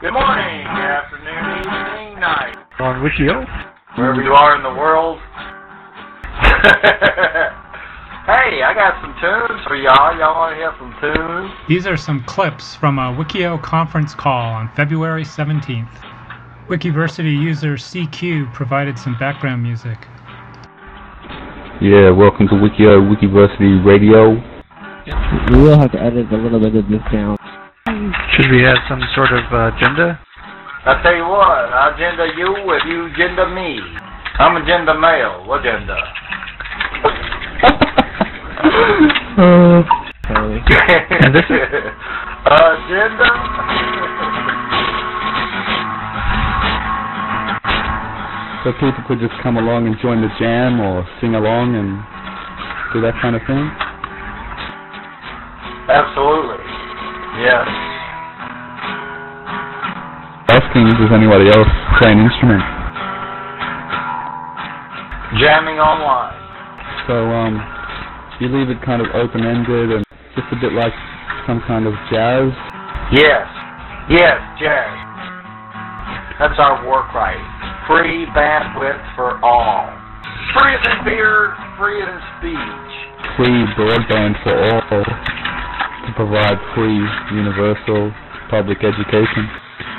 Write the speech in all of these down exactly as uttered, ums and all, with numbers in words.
Good morning, good afternoon, evening, night. On Wikio? Wherever you are in the world. Hey, I got some tunes for y'all. Y'all want to hear some tunes? These are some clips from a Wikio conference call on February seventeenth. Wikiversity user C Q provided some background music. Yeah, welcome to Wikio, Wikiversity Radio. We will have to edit a little bit of this down. Should we have some sort of uh, agenda? I'll tell you what, I agenda you if you agenda me. I'm agenda male. What agenda? uh, sorry. And this is... Agenda? So people could just come along and join the jam or sing along and do that kind of thing? Absolutely. Yes. Asking, does anybody else play an instrument? Jamming online. So, um, you leave it kind of open-ended and just a bit like some kind of jazz? Yes. Yes, jazz. That's our work right. Free bandwidth for all. Freer than beer, freer than speech. Free broadband for all to provide free, universal public education.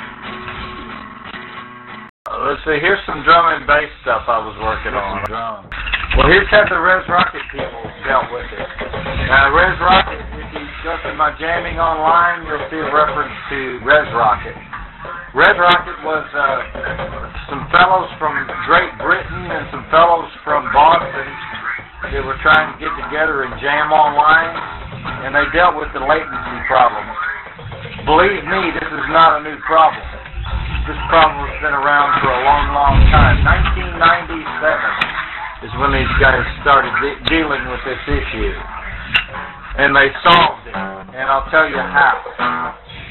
Uh, let's see, here's some drum and bass stuff I was working on. Drum. Well, here's how the Res Rocket people dealt with it. Now, Res Rocket, if you go to my jamming online, you'll see a reference to Res Rocket. Res Rocket was uh, some fellows from Great Britain and some fellows from Boston that were trying to get together and jam online, and they dealt with the latency problem. Believe me, this is not a new problem. This problem has been around for a long, long time. nineteen ninety-seven is when these guys started de- dealing with this issue. And they solved it, and I'll tell you how.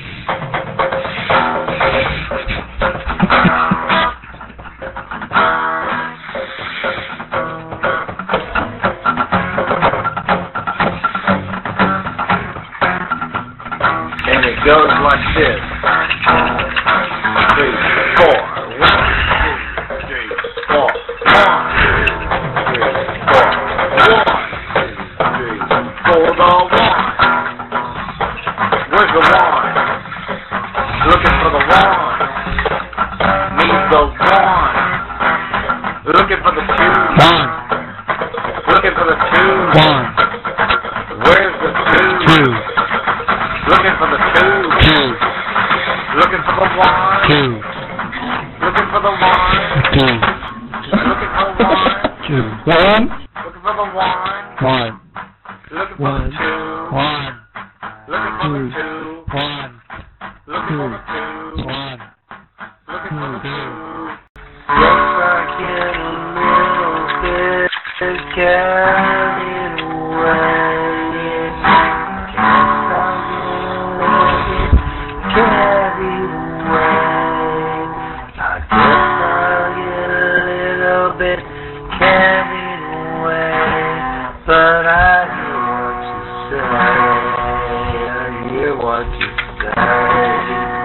And it goes like this. Three, four. One, two, three, four. One, two, three, four. One, two, three, four. The one. Where's the one? Looking for the one. Need the one. Looking for the two. One. Looking for the two. One. Where's the two? Two. Looking for the two. Two. Looking for the one. Two. Looking for the one. Two. Looking for the one. Two. One. Looking for the one. One. Looking for One. the two. One. Looking for the two. One. Looking for the two. One. Looking for the two. Yes, I get a little bit carried away. Yes, I get a little bit carried away. I guess I get a little bit carried away. But I hear what you say. I hear what you say.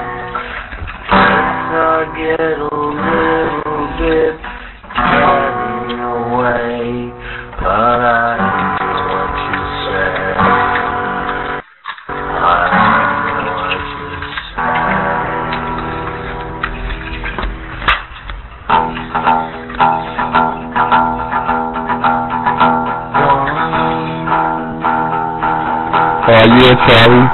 Guess I get a little bit carried away, but I hear what you say. I hear what you Oh, yeah, Charlie.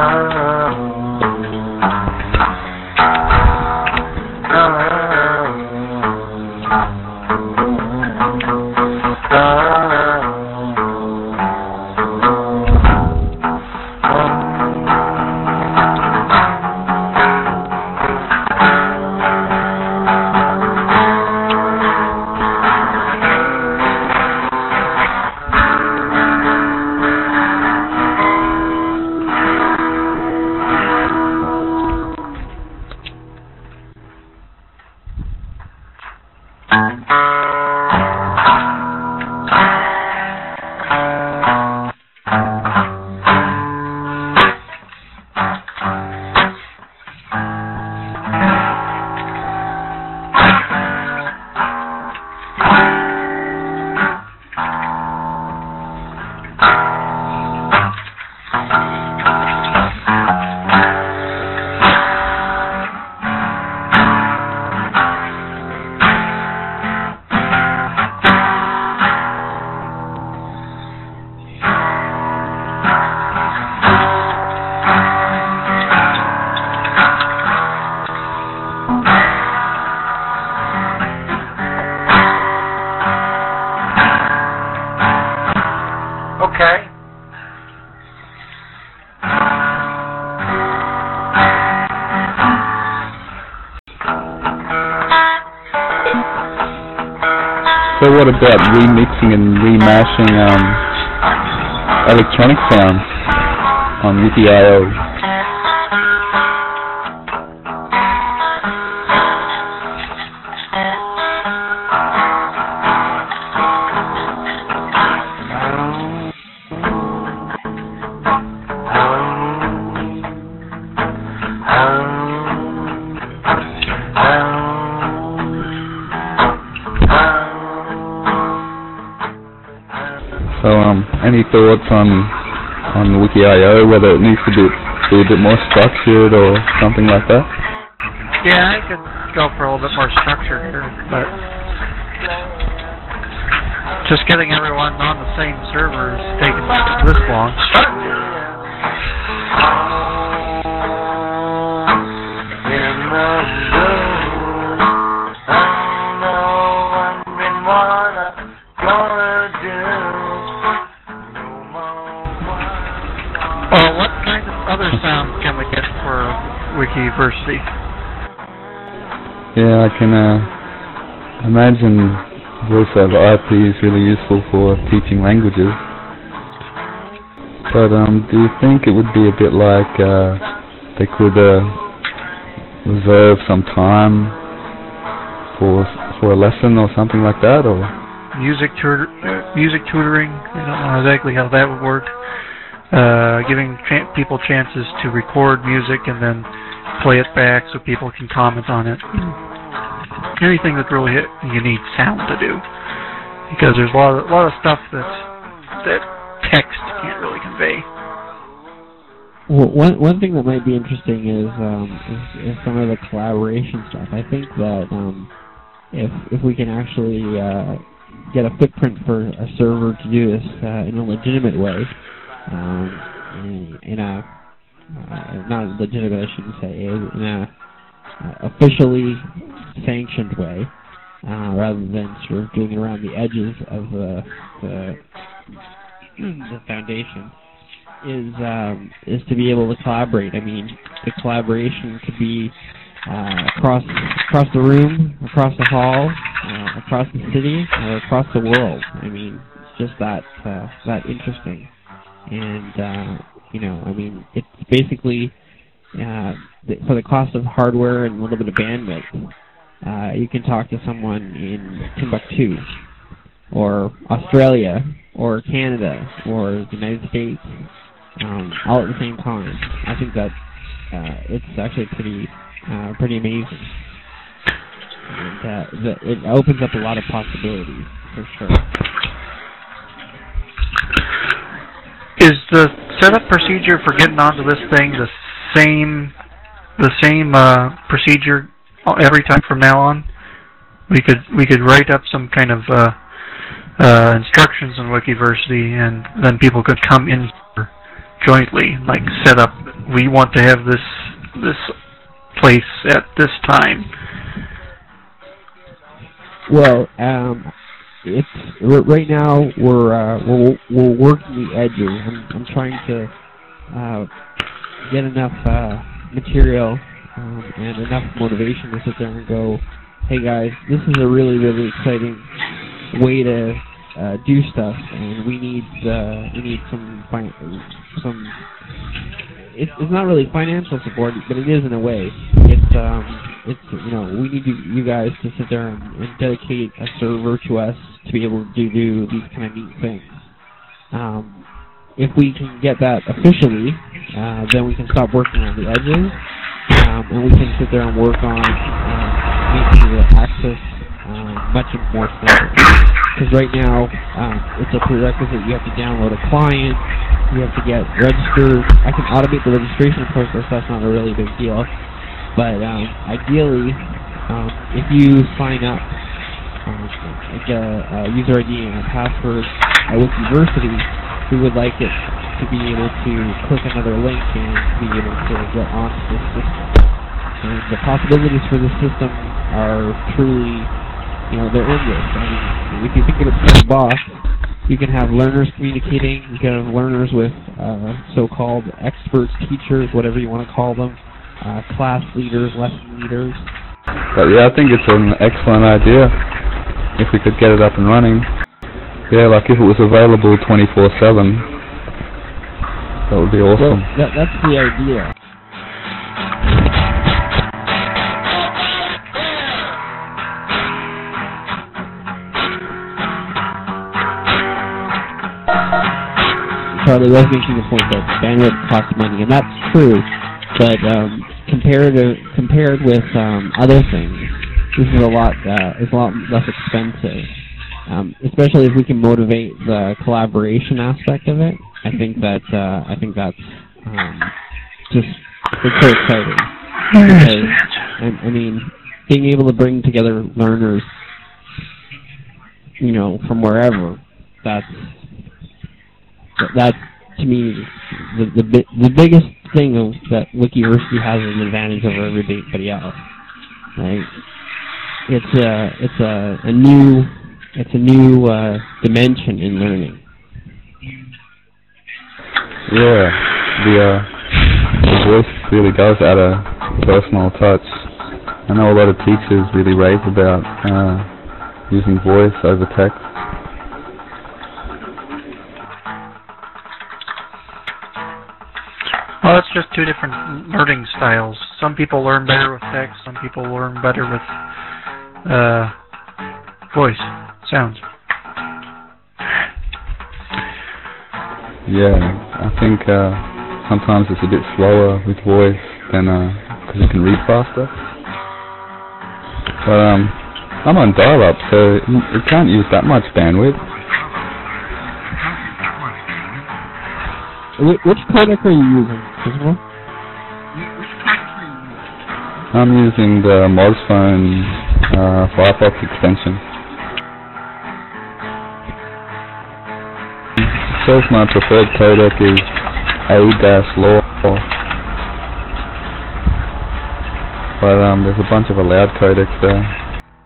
Okay. So what about remixing and remashing um, electronic sounds on Wiki dot I O? So, um, any thoughts on on Wiki dot I O, whether it needs to be, be a bit more structured or something like that? Yeah, I could go for a little bit more structure here, but just getting everyone on the same server is taking this long. Well, what kind of other sounds can we get for Wikiversity? Yeah, I can uh, imagine voice over I P is really useful for teaching languages. But um, do you think it would be a bit like uh, they could uh, reserve some time for for a lesson or something like that, or Music tutor, uh, music tutoring. I don't know exactly how that would work. Uh, giving ch- people chances to record music and then play it back so people can comment on it. Anything that really hit, you need sound to do, because there's a lot of, a lot of stuff that that text can't really convey. Well, one one thing that might be interesting is um, is, is some of the collaboration stuff. I think that um, if if we can actually uh, get a footprint for a server to do this uh, in a legitimate way, um, in, in a uh, not legitimate, I shouldn't say, in a uh, officially sanctioned way, uh, rather than sort of doing it around the edges of the the, the foundation, is um, is to be able to collaborate. I mean, the collaboration could be uh, across across the room, across the hall, uh, across the city, or across the world. I mean, it's just that uh, that interesting. And uh, you know, I mean, it's basically uh, the, for the cost of hardware and a little bit of bandwidth, uh, you can talk to someone in Timbuktu, or Australia, or Canada, or the United States, um, all at the same time. I think that uh, it's actually pretty, uh, pretty amazing. And uh, the, it opens up a lot of possibilities, for sure. Is the setup procedure for getting onto this thing the same, the same uh, procedure every time from now on? We could we could write up some kind of uh, uh, instructions on Wikiversity, and then people could come in jointly, like set up we want to have this this place at this time? Well, um, it's r- right now we're uh, we're we're working the edges. I'm I'm trying to uh, get enough uh, material um, and enough motivation to sit there and go, hey guys, this is a really really exciting way to uh, do stuff, and we need uh, we need some fin- some. It's it's not really financial support, but it is in a way. It's um it's you know we need you, you guys to sit there and, and dedicate a server to us to be able to do, do these kind of neat things. Um, if we can get that officially, uh, then we can stop working on the edges, um, and we can sit there and work on uh, making the access um, much more simple. Because right now, um, it's a prerequisite. You have to download a client. You have to get registered. I can automate the registration process. That's not a really big deal. But um, ideally, um, if you sign up, um, like a, a user I D and a password at Wikiversity, we would like it to be able to click another link and be able to get onto this system. And the possibilities for this system are truly, you know, they're endless. I mean, if you think of it from the box, you can have learners communicating, you can have learners with uh, so-called experts, teachers, whatever you want to call them, uh, class leaders, lesson leaders. But yeah, I think it's an excellent idea if we could get it up and running. Yeah, like if it was available twenty-four seven, that would be awesome. Well, that, that's the idea. Charlie was making the point that bandwidth costs money, and that's true. But um, compared to compared with um, other things, this is a lot uh, is a lot less expensive. Um, especially if we can motivate the collaboration aspect of it. I think that uh, I think that's um, just it's so exciting. Because, I, I mean, being able to bring together learners, you know, from wherever, that's that to me the the the biggest thing of, that Wikiversity has an advantage over everybody else. Right? It's a it's a, a new it's a new uh, dimension in learning. Yeah, the uh, the voice really does add a personal touch. I know a lot of teachers really rave about uh, using voice over text. Well, it's just two different learning styles. Some people learn better with text, some people learn better with uh, voice, sounds. Yeah, I think uh, sometimes it's a bit slower with voice than because you can read faster. But um, I'm on dial-up, so it can't use that much bandwidth. Which codec are you using, Christopher? I'm using the Mozphone uh, Firefox extension. It says my preferred codec is A-Law, but um, there's a bunch of allowed codecs there.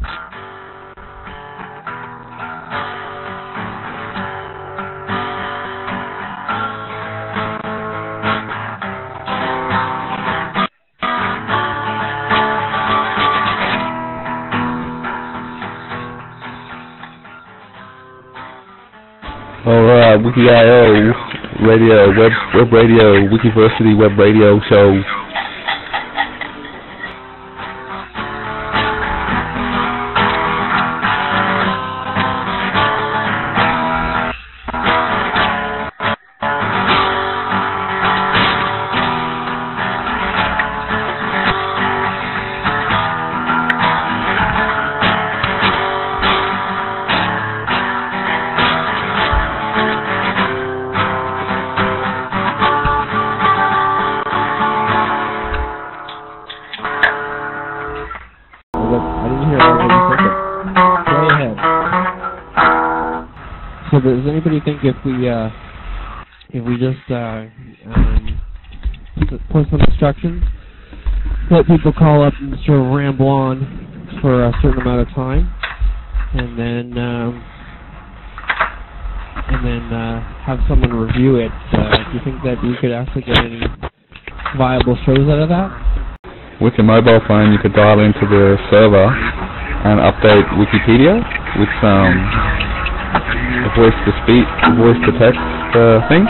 Alright, WikiIO radio, web web radio, Wikiversity web radio show. Does anybody think if we uh, if we just uh, um, put some instructions, let people call up and sort of ramble on for a certain amount of time, and then um, and then uh, have someone review it. Uh, do you think that you could actually get any viable shows out of that? With your mobile phone, you could dial into the server and update Wikipedia with um, a voice-to-speech, voice-to-text uh, thing.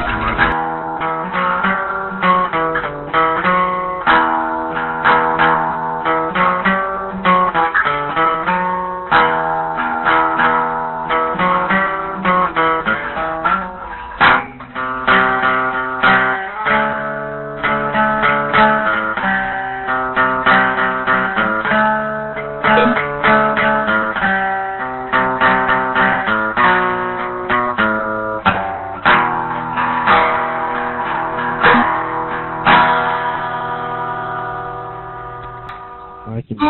I can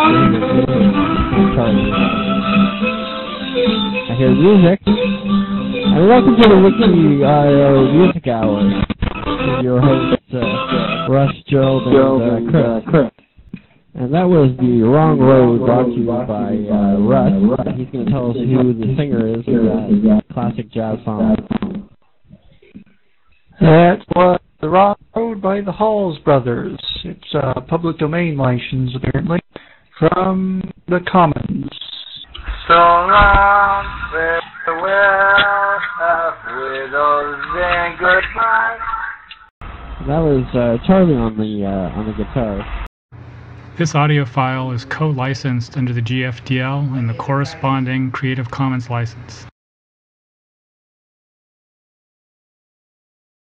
I hear music. And welcome to the Wiki uh, Music Hour with your hosts, uh, Russ, Gerald, and uh, Chris. And that was The Wrong Road, brought to you by uh, Russ. He's going to tell us who the singer is for that classic jazz song. That was The Wrong Road by the Halls Brothers. It's a uh, public domain license, apparently, from the Commons. So long, farewell, widows, and goodbye. That was uh, Charlie on the uh, on the guitar. This audio file is co-licensed under the G F D L and the corresponding Creative Commons license.